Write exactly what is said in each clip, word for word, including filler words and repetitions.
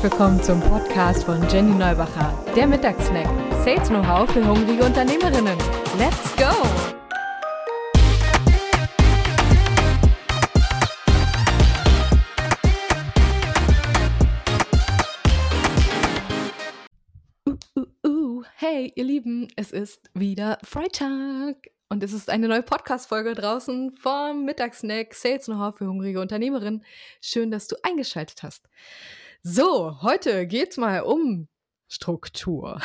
willkommen zum Podcast von Jenny Neubacher, der Mittagssnack. Sales Know-how für hungrige Unternehmerinnen. Let's go! Uh, uh, uh. Hey, ihr Lieben, es ist wieder Freitag und es ist eine neue Podcast-Folge draußen vom Mittagssnack Sales Know-how für hungrige Unternehmerinnen. Schön, dass du eingeschaltet hast. So, heute geht's mal um Struktur.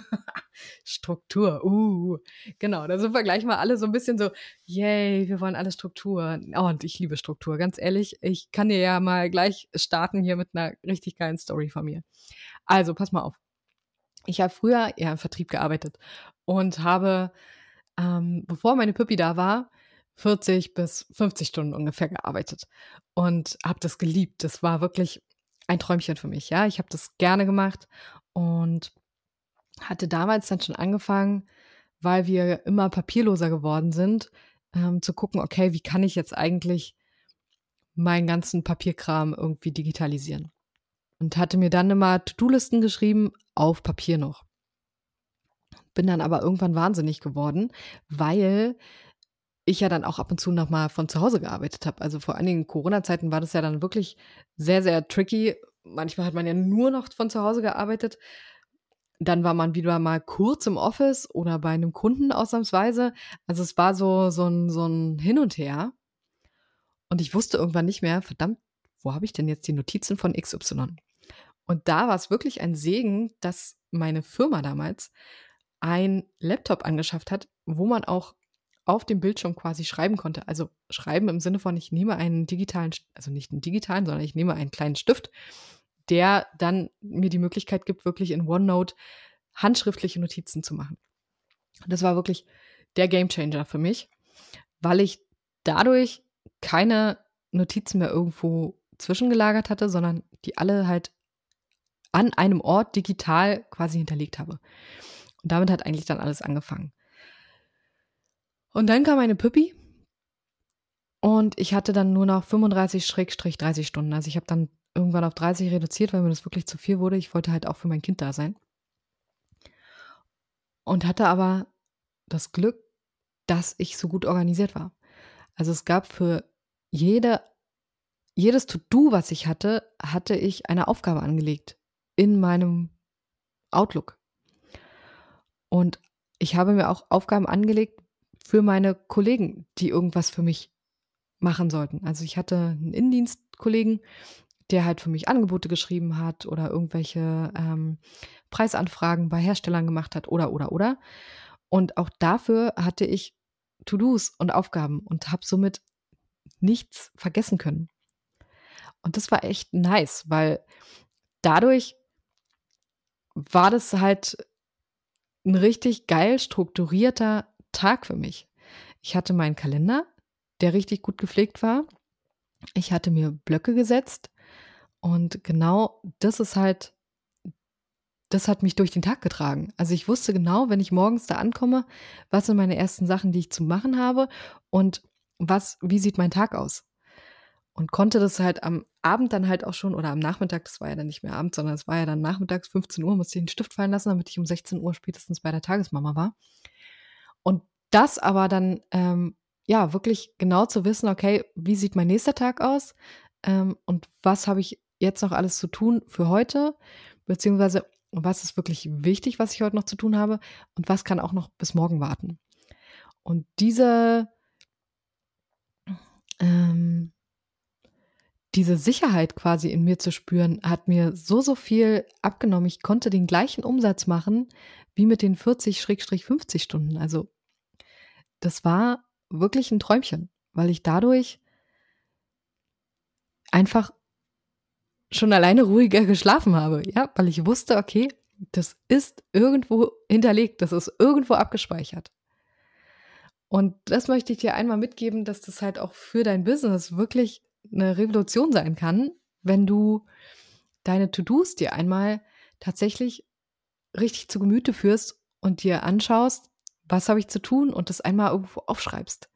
Struktur, uh, genau, da sind wir gleich mal alle so ein bisschen so, yay, wir wollen alle Struktur. Oh, und ich liebe Struktur, ganz ehrlich, ich kann dir ja mal gleich starten hier mit einer richtig geilen Story von mir. Also, pass mal auf. Ich habe früher eher im Vertrieb gearbeitet und habe, ähm, bevor meine Püppi da war, vierzig bis fünfzig Stunden ungefähr gearbeitet und habe das geliebt. Das war wirklich ein Träumchen für mich, ja. Ich habe das gerne gemacht und hatte damals dann schon angefangen, weil wir immer papierloser geworden sind, ähm, zu gucken, okay, wie kann ich jetzt eigentlich meinen ganzen Papierkram irgendwie digitalisieren? Und hatte mir dann immer To-Do-Listen geschrieben, auf Papier noch. Bin dann aber irgendwann wahnsinnig geworden, weil ich ja dann auch ab und zu noch mal von zu Hause gearbeitet habe. Also vor allen Dingen in Corona-Zeiten war das ja dann wirklich sehr, sehr tricky. Manchmal hat man ja nur noch von zu Hause gearbeitet. Dann war man wieder mal kurz im Office oder bei einem Kunden ausnahmsweise. Also es war so, so ein, so ein Hin und Her. Und ich wusste irgendwann nicht mehr, verdammt, wo habe ich denn jetzt die Notizen von X Y? Und da war es wirklich ein Segen, dass meine Firma damals ein Laptop angeschafft hat, wo man auch auf dem Bildschirm quasi schreiben konnte. Also schreiben im Sinne von, ich nehme einen digitalen, also nicht einen digitalen, sondern ich nehme einen kleinen Stift, der dann mir die Möglichkeit gibt, wirklich in OneNote handschriftliche Notizen zu machen. Das war wirklich der Gamechanger für mich, weil ich dadurch keine Notizen mehr irgendwo zwischengelagert hatte, sondern die alle halt an einem Ort digital quasi hinterlegt habe. Und damit hat eigentlich dann alles angefangen. Und dann kam meine Püppi und ich hatte dann nur noch fünfunddreißig dreißig Stunden. Also ich habe dann irgendwann auf dreißig reduziert, weil mir das wirklich zu viel wurde. Ich wollte halt auch für mein Kind da sein. Und hatte aber das Glück, dass ich so gut organisiert war. Also es gab für jede, jedes To-Do, was ich hatte, hatte ich eine Aufgabe angelegt in meinem Outlook. Und ich habe mir auch Aufgaben angelegt für meine Kollegen, die irgendwas für mich machen sollten. Also ich hatte einen Innendienstkollegen, der halt für mich Angebote geschrieben hat oder irgendwelche ähm, Preisanfragen bei Herstellern gemacht hat oder, oder, oder. Und auch dafür hatte ich To-Dos und Aufgaben und habe somit nichts vergessen können. Und das war echt nice, weil dadurch war das halt ein richtig geil strukturierter Tag für mich. Ich hatte meinen Kalender, der richtig gut gepflegt war. Ich hatte mir Blöcke gesetzt und genau das ist halt, das hat mich durch den Tag getragen. Also ich wusste genau, wenn ich morgens da ankomme, was sind meine ersten Sachen, die ich zu machen habe und was, wie sieht mein Tag aus? Und konnte das halt am Abend dann halt auch schon oder am Nachmittag, das war ja dann nicht mehr Abend, sondern es war ja dann nachmittags, fünfzehn Uhr, musste ich den Stift fallen lassen, damit ich um sechzehn Uhr spätestens bei der Tagesmama war. Und das aber dann, ähm, ja, wirklich genau zu wissen, okay, wie sieht mein nächster Tag aus ähm, und was habe ich jetzt noch alles zu tun für heute, beziehungsweise was ist wirklich wichtig, was ich heute noch zu tun habe und was kann auch noch bis morgen warten. Und diese, ähm, diese Sicherheit quasi in mir zu spüren, hat mir so, so viel abgenommen. Ich konnte den gleichen Umsatz machen wie mit den vierzig fünfzig Stunden. Also das war wirklich ein Träumchen, weil ich dadurch einfach schon alleine ruhiger geschlafen habe. Ja, weil ich wusste, okay, das ist irgendwo hinterlegt, das ist irgendwo abgespeichert. Und das möchte ich dir einmal mitgeben, dass das halt auch für dein Business wirklich eine Revolution sein kann, wenn du deine To-Dos dir einmal tatsächlich richtig zu Gemüte führst und dir anschaust, was habe ich zu tun und das einmal irgendwo aufschreibst.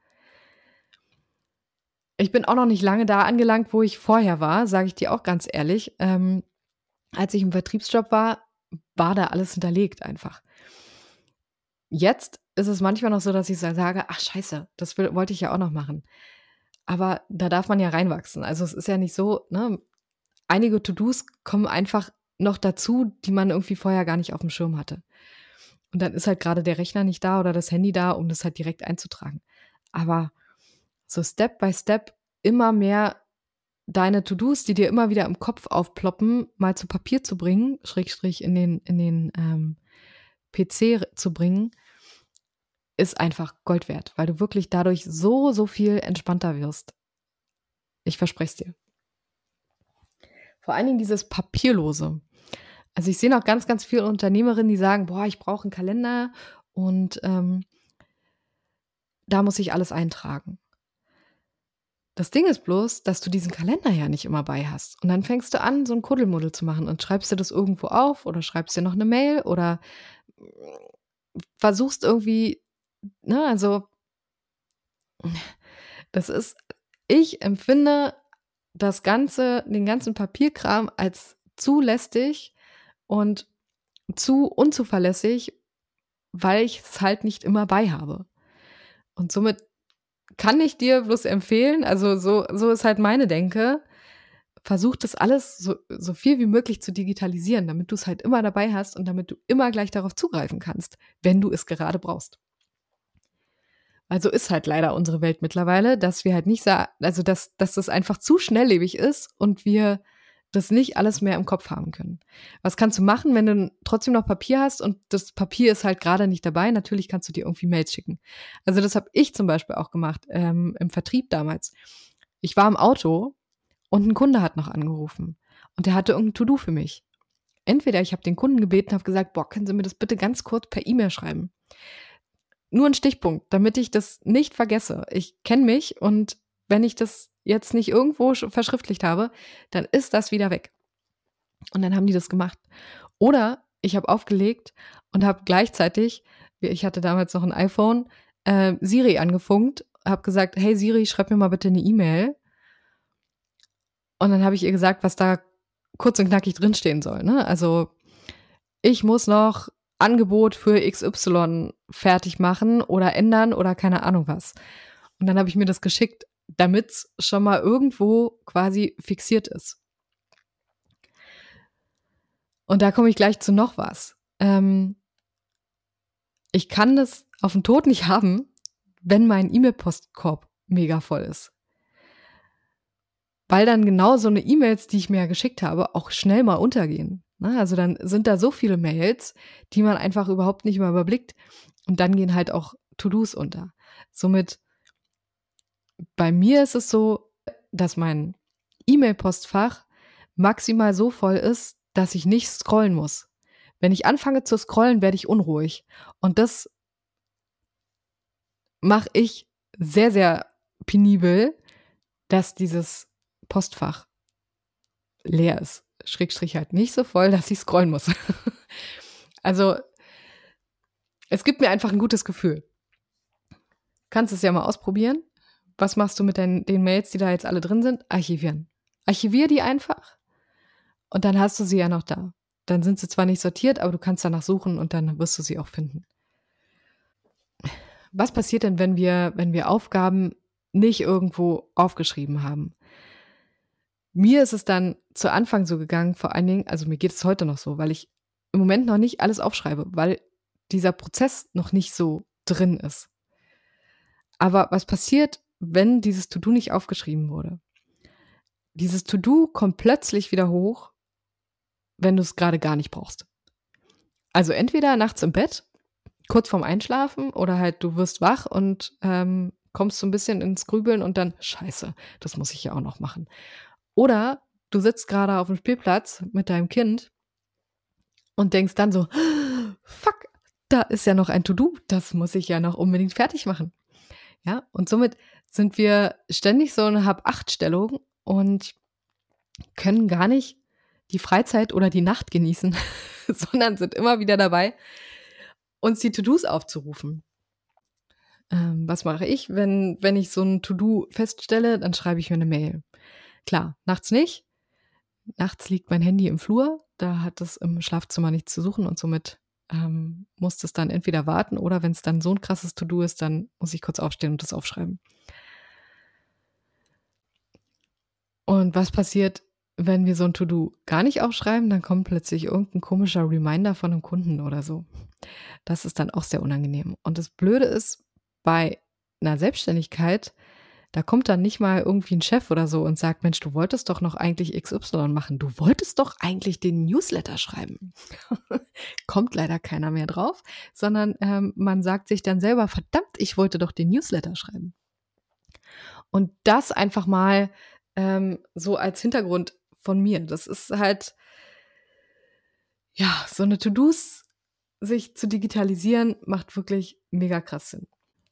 Ich bin auch noch nicht lange da angelangt, wo ich vorher war, sage ich dir auch ganz ehrlich. Ähm, Als ich im Vertriebsjob war, war da alles hinterlegt einfach. Jetzt ist es manchmal noch so, dass ich so sage: „Ach scheiße, das will wollte ich ja auch noch machen.“ Aber da darf man ja reinwachsen. Also, es ist ja nicht so, ne? Einige To-dos kommen einfach noch dazu, die man irgendwie vorher gar nicht aufm Schirm hatte. Und dann ist halt grade der Rechner nicht da oder das Handy da, um das halt direkt einzutragen. Aber so Step by Step immer mehr deine To-dos, die dir immer wieder im Kopf aufploppen, mal zu Papier zu bringen, Schrägstrich in den in den, ähm, P C r zu bringen, ist einfach Gold wert, weil du wirklich dadurch so, so viel entspannter wirst. Ich verspreche es dir. Vor allen Dingen dieses Papierlose. Also, ich sehe noch ganz, ganz viele Unternehmerinnen, die sagen: „Boah, ich brauche 'n Kalender und, ähm, da muss ich alles eintragen.“ Das Ding ist bloß, dass du diesen Kalender ja nicht immer bei hast. Und dann fängst du an, so 'n Kuddelmuddel zu machen und schreibst dir das irgendwo auf oder schreibst dir noch 'ne Mail oder versuchst irgendwie, ne, also das ist ich empfinde das Ganze den ganzen Papierkram als zu lästig und zu unzuverlässig, weil ich's halt nicht immer bei habe. Und somit kann ich dir bloß empfehlen, also so so ist halt meine Denke, versuch das alles so so viel wie möglich zu digitalisieren, damit du's halt immer dabei hast und damit du immer gleich darauf zugreifen kannst, wenn du es gerade brauchst. Weil so ist halt leider unsere Welt mittlerweile, dass wir halt nicht sa also dass dass das einfach zu schnelllebig ist und wir das nicht alles mehr im Kopf haben können. Was kannst du machen, wenn du 'n trotzdem noch Papier hast und das Papier ist halt grade nicht dabei? Natürlich kannst du dir irgendwie Mails schicken. Also, das habe ich zum Beispiel auch gemacht, ähm, im Vertrieb damals. Ich war im Auto und 'n Kunde hat noch angerufen und der hatte irgend 'n To-do für mich. Entweder ich habe den Kunden gebeten, habe gesagt: „Boah, können Sie mir das bitte ganz kurz per E-Mail schreiben?“ Nur 'n Stichpunkt, damit ich das nicht vergesse. Ich kenne mich und wenn ich das jetzt nicht irgendwo sch verschriftlicht habe, dann ist das wieder weg. Und dann haben die das gemacht. Oder ich habe aufgelegt und habe gleichzeitig ich hatte damals noch 'n iPhone, äh, Siri angefunkt, habe gesagt: „Hey Siri, schreib mir mal bitte 'ne E-Mail.“ Und dann habe ich ihr gesagt, was da kurz und knackig drinstehen soll, ne? Also, ich muss noch Angebot für X Y fertig machen oder ändern oder keine Ahnung was. Und dann habe ich mir das geschickt, damit's schon mal irgendwo quasi fixiert ist. Und da komme ich gleich zu noch was. Ähm ich kann das auf 'n Tod nicht haben, wenn mein E-Mail-Postkorb mega voll ist. Weil dann genau so 'ne E-Mails, die ich mir ja geschickt habe, auch schnell mal untergehen, ne? Also, dann sind da so viele Mails, die man einfach überhaupt nicht mehr überblickt und dann gehen halt auch To-dos unter. Somit bei mir ist es so, dass mein E-Mail-Postfach maximal so voll ist, dass ich nicht scrollen muss. Wenn ich anfange zu scrollen, werde ich unruhig und das mache ich sehr, sehr penibel, dass dieses Postfach leer ist, Schrägstrich halt nicht so voll, dass ich scrollen muss. Also es gibt mir einfach 'n gutes Gefühl. Kannst es ja mal ausprobieren. Was machst du mit deinen den Mails, die da jetzt alle drin sind? Archivieren. Archivier die einfach und dann hast du sie ja noch da. Dann sind sie zwar nicht sortiert, aber du kannst danach suchen und dann wirst du sie auch finden. Was passiert denn, wenn wir wenn wir Aufgaben nicht irgendwo aufgeschrieben haben? Mir ist es dann zu Anfang so gegangen, vor allen Dingen also, mir geht es heute noch so, weil ich im Moment noch nicht alles aufschreibe, weil dieser Prozess noch nicht so drin ist. Aber was passiert, wenn dieses To-do nicht aufgeschrieben wurde? Dieses To-do kommt plötzlich wieder hoch, wenn du's grade gar nicht brauchst. Also, entweder nachts im Bett, kurz vorm Einschlafen oder halt du wirst wach und, ähm, kommst so 'n bisschen ins Grübeln und dann: „Scheiße, das muss ich ja auch noch machen.“ Oder du sitzt grade aufm Spielplatz mit deinem Kind und denkst dann so: „Fuck, da ist ja noch ein To-do, das muss ich ja noch unbedingt fertig machen.“ Ja, und somit sind wir ständig so in Hab-Acht-Stellung und können gar nicht die Freizeit oder die Nacht genießen, sondern sind immer wieder dabei, uns die To-dos aufzurufen. Ähm, was mache ich, wenn wenn ich so 'n To-do feststelle, dann schreibe ich mir 'ne Mail. Klar, nachts nicht. Nachts liegt mein Handy im Flur Da hat es im Schlafzimmer nichts zu suchen und somit ähm, muss es dann entweder warten oder wenn es dann so ein krasses To-Do ist, dann muss ich kurz aufstehen und das aufschreiben. Und was passiert, wenn wir so ein To-Do gar nicht aufschreiben? Dann kommt plötzlich irgendein komischer Reminder von einem Kunden oder so. Das ist dann auch sehr unangenehm. Und das Blöde ist, bei einer Selbstständigkeit, da kommt dann nicht mal irgendwie ein Chef oder so und sagt: „Mensch, du wolltest doch noch eigentlich X Y machen. Du wolltest doch eigentlich den Newsletter schreiben.“ Kommt leider keiner mehr drauf, sondern, ähm, man sagt sich dann selber: „Verdammt, ich wollte doch den Newsletter schreiben.“ Und das einfach mal, ähm, so als Hintergrund von mir. Das ist halt, ja, so eine To-dos sich zu digitalisieren, macht wirklich mega krass Sinn.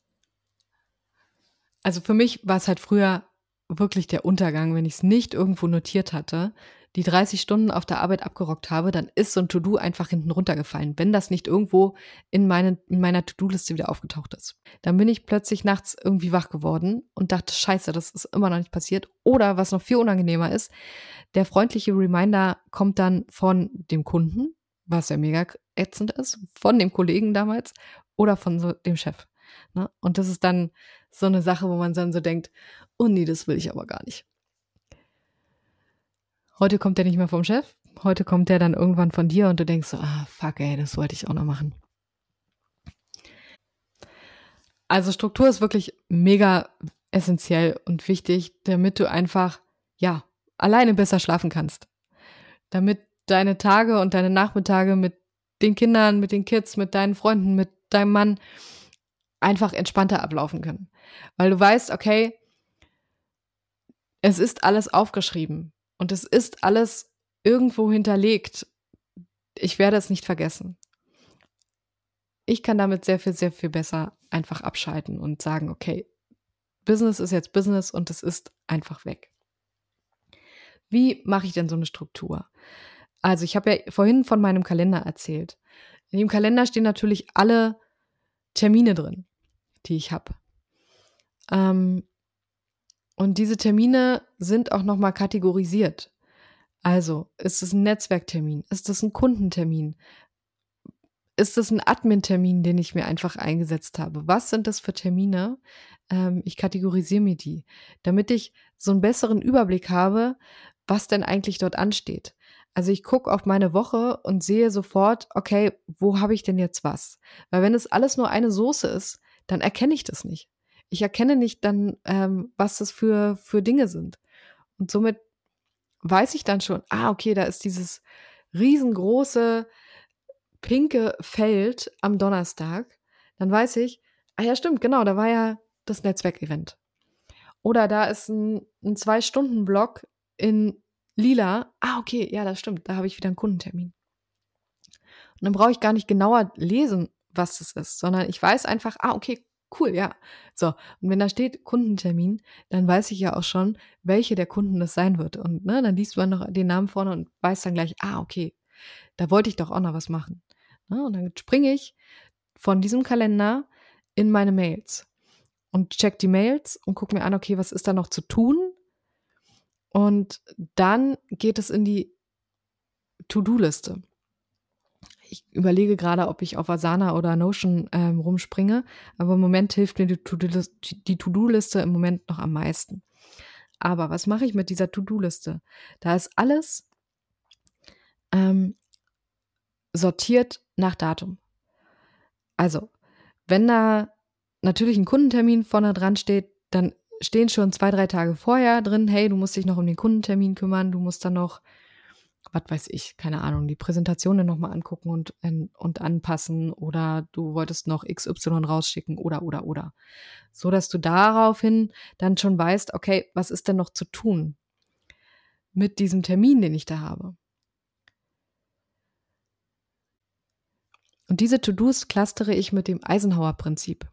Also, für mich war es halt früher wirklich der Untergang, wenn ich es nicht irgendwo notiert hatte, die dreißig Stunden auf der Arbeit abgerockt habe, dann ist so 'n To-do einfach hinten runtergefallen, wenn das nicht irgendwo in meinen in meiner To-do-Liste wieder aufgetaucht ist. Dann bin ich plötzlich nachts irgendwie wach geworden und dachte: „Scheiße, das ist immer noch nicht passiert.“ Oder was noch viel unangenehmer ist, der freundliche Reminder kommt dann von dem Kunden, was ja mega k ätzend ist, von dem Kollegen damals oder von so dem Chef, ne? Und das ist dann so 'ne Sache, wo man dann so denkt: „Oh ne, das will ich aber gar nicht.“ Heute kommt der nicht mehr vom Chef, heute kommt der dann irgendwann von dir und du denkst so: „Ah, fuck ey, das wollte ich auch noch machen.“ Also, Struktur ist wirklich mega essenziell und wichtig, damit du einfach, ja, alleine besser schlafen kannst. Damit deine Tage und deine Nachmittage mit den Kindern, mit den Kids, mit deinen Freunden, mit deinem Mann einfach entspannter ablaufen können. Weil du weißt, okay, es ist alles aufgeschrieben und es ist alles irgendwo hinterlegt. Ich werde es nicht vergessen. Ich kann damit sehr viel, sehr viel besser einfach abschalten und sagen: „Okay, Business ist jetzt Business und es ist einfach weg.“ Wie mache ich denn so 'ne Struktur? Also, ich habe ja vorhin von meinem Kalender erzählt. In dem Kalender stehen natürlich alle Termine drin, die ich habe. Ähm, und diese Termine sind auch noch mal kategorisiert. Also, ist es 'n Netzwerktermin? Ist es 'n Kundentermin? Ist es 'n Admin-Termin, den ich mir einfach eingesetzt habe? Was sind das für Termine? Ähm, ich kategorisiere mir die, damit ich so 'n besseren Überblick habe, was denn eigentlich dort ansteht. Also, ich gucke auf meine Woche und sehe sofort: „Okay, wo habe ich denn jetzt was?“ Weil wenn es alles nur eine Soße ist, dann erkenne ich das nicht. Ich erkenne nicht dann, ähm, was das für für Dinge sind. Und somit weiß ich dann schon: „Ah, okay, da ist dieses riesengroße pinke Feld am Donnerstag.“ Dann weiß ich: „Ah ja, stimmt, genau, da war ja das Netzwerkevent.“ Oder da ist 'n 'n zwei-Stunden-Block in lila. „Ah, okay, ja, das stimmt, da habe ich wieder 'n Kundentermin.“ Und dann brauche ich gar nicht genauer lesen, was das ist, sondern ich weiß einfach: „Ah, okay, cool, ja.“ So, und wenn da steht Kundentermin, dann weiß ich ja auch schon, welche der Kunden das sein wird. Und, ne, dann liest man noch den Namen vorne und weiß dann gleich: „Ah, okay, da wollte ich doch auch noch was machen.“ Ne, und dann springe ich von diesem Kalender in meine Mails und checke die Mails und gucke mir an: „Okay, was ist da noch zu tun?“ Und dann geht es in die To-do-Liste. Ich überlege grade, ob ich auf Asana oder Notion, ähm, rumspringe, aber im Moment hilft mir die To-do-Lis die To-do-Liste im Moment noch am meisten. Aber was mache ich mit dieser To-do-Liste? Da ist alles, ähm, sortiert nach Datum. Also, wenn da natürlich 'n Kundentermin vorne dran steht, dann stehen schon zwei, drei Tage vorher drin: „Hey, du musst dich noch um den Kundentermin kümmern. Du musst dann noch“, was weiß ich, keine Ahnung, die Präsentationen noch mal angucken und en und anpassen oder du wolltest noch X Y rausschicken oder, oder, oder. So dass du daraufhin dann schon weißt: „Okay, was ist denn noch zu tun mit diesem Termin, den ich da habe?“ Und diese To-dos clustere ich mit dem Eisenhower-Prinzip.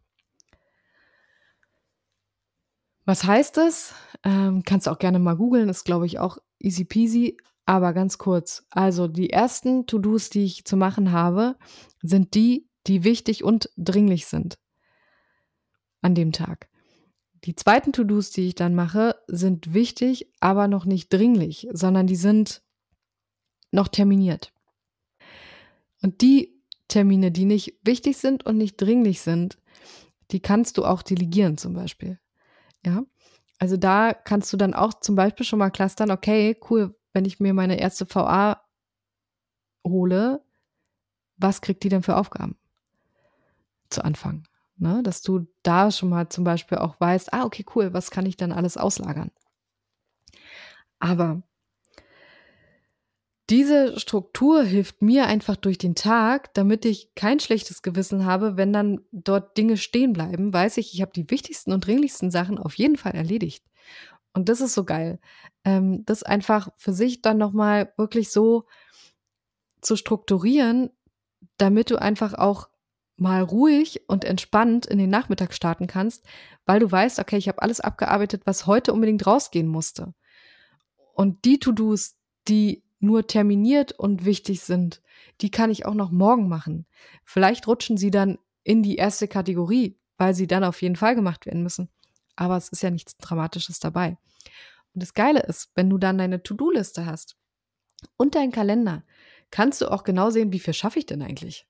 Was heißt das? Ähm, kannst du auch gerne mal googeln, ist, glaube ich, auch easy peasy, aber ganz kurz. Also, die ersten To-dos, die ich zu machen habe, sind die, die wichtig und dringlich sind an dem Tag. Die zweiten To-dos, die ich dann mache, sind wichtig, aber noch nicht dringlich, sondern die sind noch terminiert. Und die Termine, die nicht wichtig sind und nicht dringlich sind, die kannst du auch delegieren zum Beispiel. Ja, also da kannst du dann auch zum Beispiel schon mal clustern, okay, cool, wenn ich mir meine erste V A hole, was kriegt die denn für Aufgaben zu Anfang? Ne? Dass du da schon mal zum Beispiel auch weißt, ah, okay, cool, was kann ich dann alles auslagern? Aber diese Struktur hilft mir einfach durch den Tag, damit ich kein schlechtes Gewissen habe, wenn dann dort Dinge stehen bleiben, weiß ich, ich habe die wichtigsten und dringlichsten Sachen auf jeden Fall erledigt. Und das ist so geil, ähm, das einfach für sich dann nochmal wirklich so zu strukturieren, damit du einfach auch mal ruhig und entspannt in den Nachmittag starten kannst, weil du weißt, okay, ich habe alles abgearbeitet, was heute unbedingt rausgehen musste. Und die To-Dos, die nur terminiert und wichtig sind, die kann ich auch noch morgen machen. Vielleicht rutschen sie dann in die erste Kategorie, weil sie dann auf jeden Fall gemacht werden müssen. Aber es ist ja nichts Dramatisches dabei. Und das Geile ist, wenn du dann deine To-Do-Liste hast und deinen Kalender, kannst du auch genau sehen, wie viel schaffe ich denn eigentlich?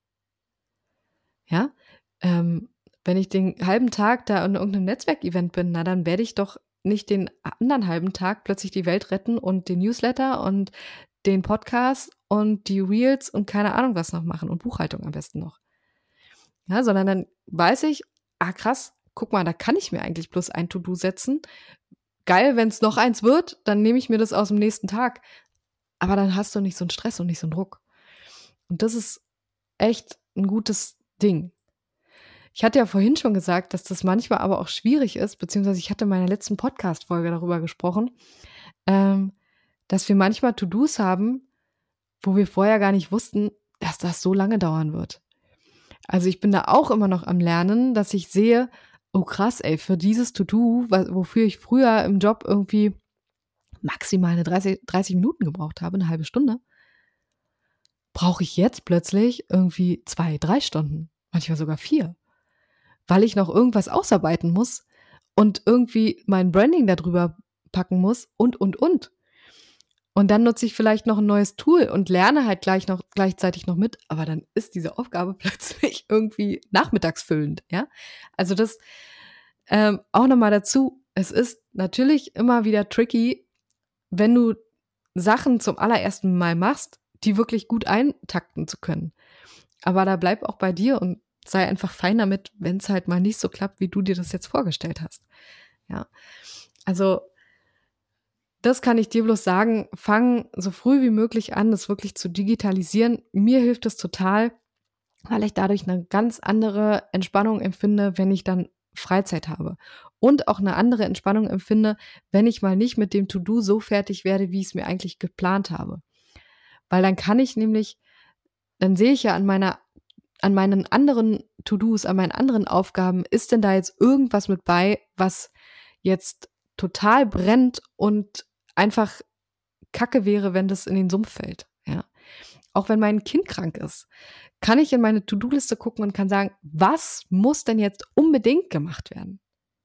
Ja, ähm, wenn ich den halben Tag da in irgendeinem Netzwerkevent bin, na, dann werde ich doch nicht den anderen halben Tag plötzlich die Welt retten und den Newsletter und den Podcast und die Reels und keine Ahnung was noch machen und Buchhaltung am besten noch. Ja, sondern dann weiß ich, ah krass, guck mal, da kann ich mir eigentlich bloß ein To-Do setzen. Geil, wenn es noch eins wird, dann nehme ich mir das aus dem nächsten Tag. Aber dann hast du nicht so einen Stress und nicht so einen Druck. Und das ist echt ein gutes Ding. Ich hatte ja vorhin schon gesagt, dass das manchmal aber auch schwierig ist, beziehungsweise ich hatte in meiner letzten Podcast-Folge darüber gesprochen, ähm, dass wir manchmal To-Dos haben, wo wir vorher gar nicht wussten, dass das so lange dauern wird. Also ich bin da auch immer noch am Lernen, dass ich sehe, oh krass, ey, für dieses To-Do, wofür ich früher im Job irgendwie maximal eine dreißig, dreißig Minuten gebraucht habe, eine halbe Stunde, brauche ich jetzt plötzlich irgendwie zwei, drei Stunden, manchmal sogar vier, weil ich noch irgendwas ausarbeiten muss und irgendwie mein Branding darüber packen muss und, und, und. Und dann nutze ich vielleicht noch ein neues Tool und lerne halt gleich noch, gleichzeitig noch mit, aber dann ist diese Aufgabe plötzlich irgendwie nachmittagsfüllend, ja. Also das ähm, auch nochmal dazu, es ist natürlich immer wieder tricky, wenn du Sachen zum allerersten Mal machst, die wirklich gut eintakten zu können. Aber da bleib auch bei dir und sei einfach fein damit, wenn es halt mal nicht so klappt, wie du dir das jetzt vorgestellt hast. Ja, also das kann ich dir bloß sagen, fang so früh wie möglich an, das wirklich zu digitalisieren. Mir hilft es total, weil ich dadurch eine ganz andere Entspannung empfinde, wenn ich dann Freizeit habe. Und auch eine andere Entspannung empfinde, wenn ich mal nicht mit dem To-Do so fertig werde, wie ich es mir eigentlich geplant habe. Weil dann kann ich nämlich, dann sehe ich ja an meiner, an meinen anderen To-Dos, an meinen anderen Aufgaben, ist denn da jetzt irgendwas mit bei, was jetzt total brennt und einfach Kacke wäre, wenn das in den Sumpf fällt. Ja. Auch wenn mein Kind krank ist, kann ich in meine To-Do-Liste gucken und kann sagen, was muss denn jetzt unbedingt gemacht werden?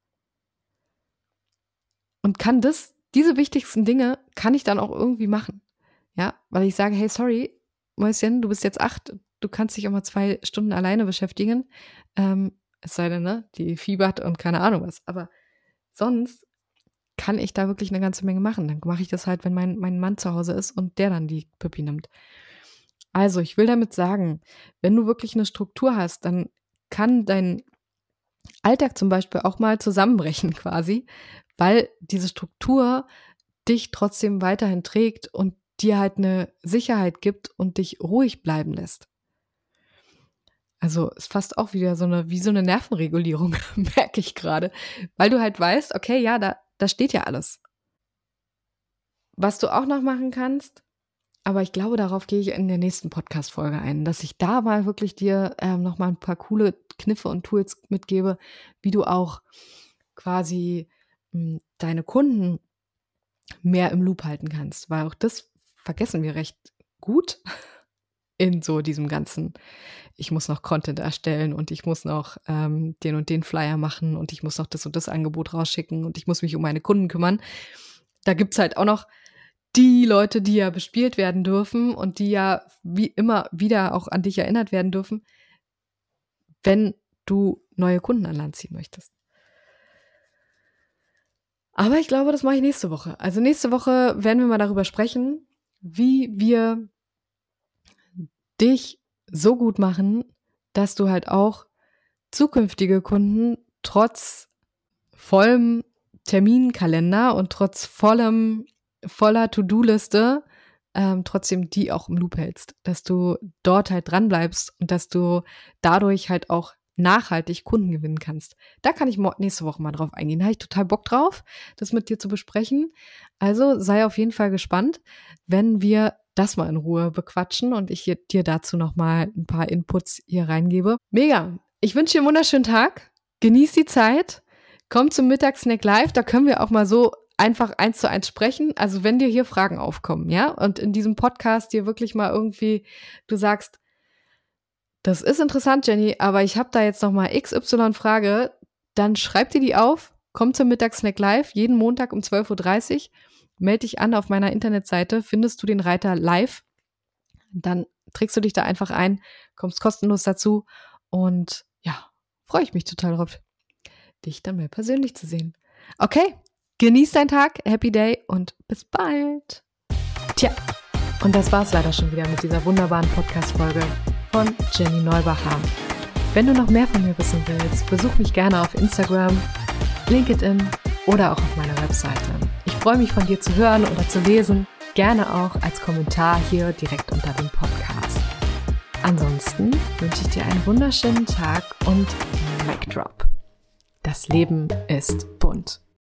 Und kann das, diese wichtigsten Dinge, kann ich dann auch irgendwie machen. Ja, weil ich sage, hey, sorry, Mäuschen, du bist jetzt acht, du kannst dich auch mal zwei Stunden alleine beschäftigen. Ähm, es sei denn, ne, die fiebert und keine Ahnung was. Aber sonst kann ich da wirklich eine ganze Menge machen. Dann mache ich das halt, wenn mein, mein Mann zu Hause ist und der dann die Püppi nimmt. Also, ich will damit sagen, wenn du wirklich eine Struktur hast, dann kann dein Alltag zum Beispiel auch mal zusammenbrechen quasi, weil diese Struktur dich trotzdem weiterhin trägt und dir halt eine Sicherheit gibt und dich ruhig bleiben lässt. Also ist fast auch wieder so eine, wie so eine Nervenregulierung, merke ich gerade, weil du halt weißt, okay, ja, da, da steht ja alles. Was du auch noch machen kannst, aber ich glaube, darauf gehe ich in der nächsten Podcast-Folge ein, dass ich da mal wirklich dir ähm, noch mal ein paar coole Kniffe und Tools mitgebe, wie du auch quasi mh, deine Kunden mehr im Loop halten kannst, weil auch das vergessen wir recht gut in so diesem ganzen, ich muss noch Content erstellen und ich muss noch ähm, den und den Flyer machen und ich muss noch das und das Angebot rausschicken und ich muss mich um meine Kunden kümmern. Da gibt's halt auch noch die Leute, die ja bespielt werden dürfen und die ja wie immer wieder auch an dich erinnert werden dürfen, wenn du neue Kunden an Land ziehen möchtest. Aber ich glaube, das mache ich nächste Woche. Also nächste Woche werden wir mal darüber sprechen, wie wir dich so gut machen, dass du halt auch zukünftige Kunden trotz vollem Terminkalender und trotz vollem, voller To-Do-Liste ähm, trotzdem die auch im Loop hältst. Dass du dort halt dran bleibst und dass du dadurch halt auch nachhaltig Kunden gewinnen kannst. Da kann ich nächste Woche mal drauf eingehen. Da habe ich total Bock drauf, das mit dir zu besprechen. Also sei auf jeden Fall gespannt, wenn wir das mal in Ruhe bequatschen und ich dir dazu nochmal ein paar Inputs hier reingebe. Mega! Ich wünsche dir einen wunderschönen Tag. Genieß die Zeit. Komm zum Mittagssnack live. Da können wir auch mal so einfach eins zu eins sprechen. Also wenn dir hier Fragen aufkommen, ja, und in diesem Podcast dir wirklich mal irgendwie, du sagst, das ist interessant, Jenny, aber ich habe da jetzt noch mal X Y-Frage, dann schreib dir die auf, komm zum Mittagssnack live, jeden Montag um zwölf Uhr dreißig, melde dich an auf meiner Internetseite, findest du den Reiter live, dann trägst du dich da einfach ein, kommst kostenlos dazu und ja, freue ich mich total drauf, dich dann mal persönlich zu sehen. Okay, genieß deinen Tag, happy day und bis bald. Tja, und das war's leider schon wieder mit dieser wunderbaren Podcast-Folge von Jenny Neubacher. Wenn du noch mehr von mir wissen willst, besuch mich gerne auf Instagram, LinkedIn oder auch auf meiner Webseite. Ich freue mich, von dir zu hören oder zu lesen, gerne auch als Kommentar hier direkt unter dem Podcast. Ansonsten wünsche ich dir einen wunderschönen Tag und Mic Drop. Das Leben ist bunt.